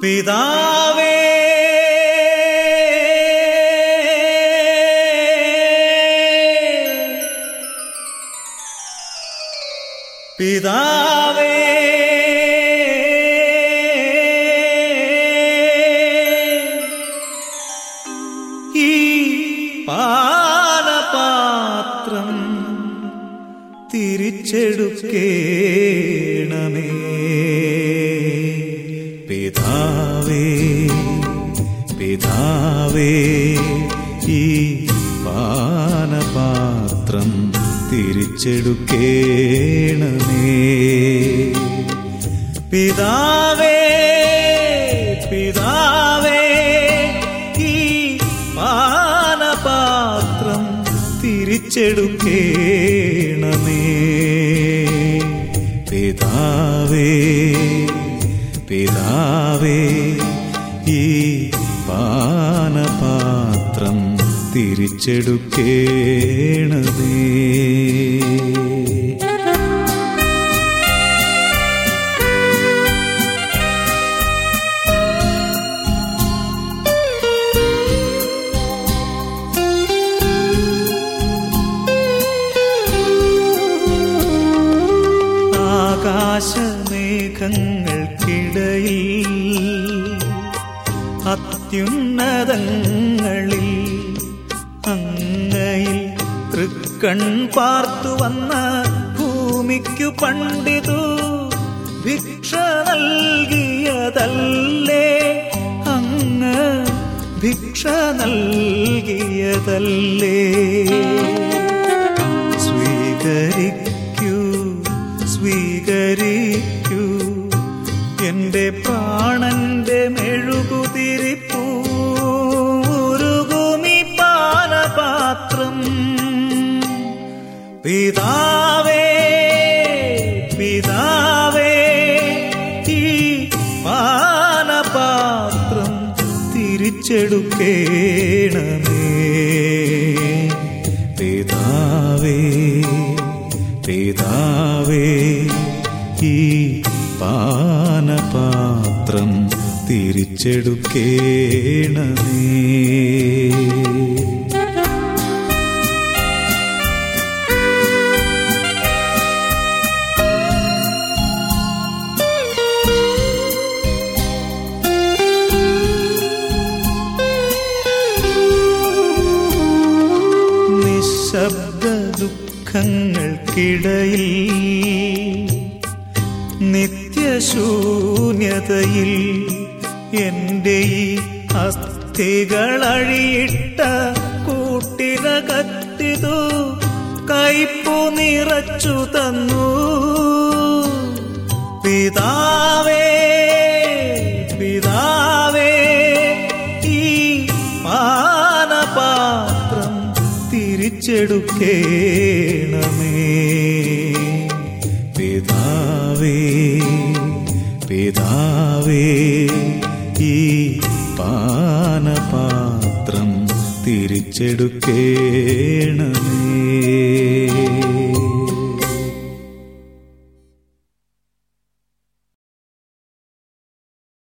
പിതാവേ പിതാവേ ഈ പാനപാത്രം തിരിച്ചെടുക്കേണമേ. പിതാവേ പിതാവേ ഈ പാനപാത്രം തിരിച്ചെടുക്കേണമേ. പിതാവേ പിതാവേ ഈ പാനപാത്രം തിരിച്ചെടുക്കേണമേ. പിതാവേ പിതാവേ ഈ പാനപാത്രം തിരിച്ചെടുക്കേണമേ. ആകാശമേഘങ്ങൾക്കിടയിൽ അത്യുന്നതങ്ങളിൽ അങ്ങയിൽ തൃക്കൺ പാർത്തു വന്ന ഭൂമിക്കു പണ്ടിതു ഭിക്ഷ നൽകിയതല്ലേ അങ്ങ്, ഭിക്ഷ നൽകിയതല്ലേ. സ്വീകരിക്കൂ സ്വീകരിക്കൂ എന്റെ പ്രാണന്റെ മെഴുകുതിരിപ്പൂരുകുമി പാനപാത്രം. പിതാവേ പിതാവേ ഈ പാനപാത്രം തിരിച്ചെടുക്കേണമേ. പിതാവേ പിതാവേ ഈ പാനപാത്രം. പാത്രം തിരിച്ചെടുക്കേണമേ. നിശബ്ദ ദുഃഖങ്ങൾക്കിടയിൽ നിത്യശൂന്യതയിൽ എന്റെ ഈ അസ്ഥികളഴിയിട്ട കൂട്ടിനകത്തിതു കൈപ്പു നിറച്ചു തന്നു. പിതാവേ പിതാവേ ഈ പാനപാത്രം തിരിച്ചെടുക്കേണമേ. പിതാവേ പിതാവേ ഈ പാനപാത്രം തിരിച്ചെടുക്കേണമേ.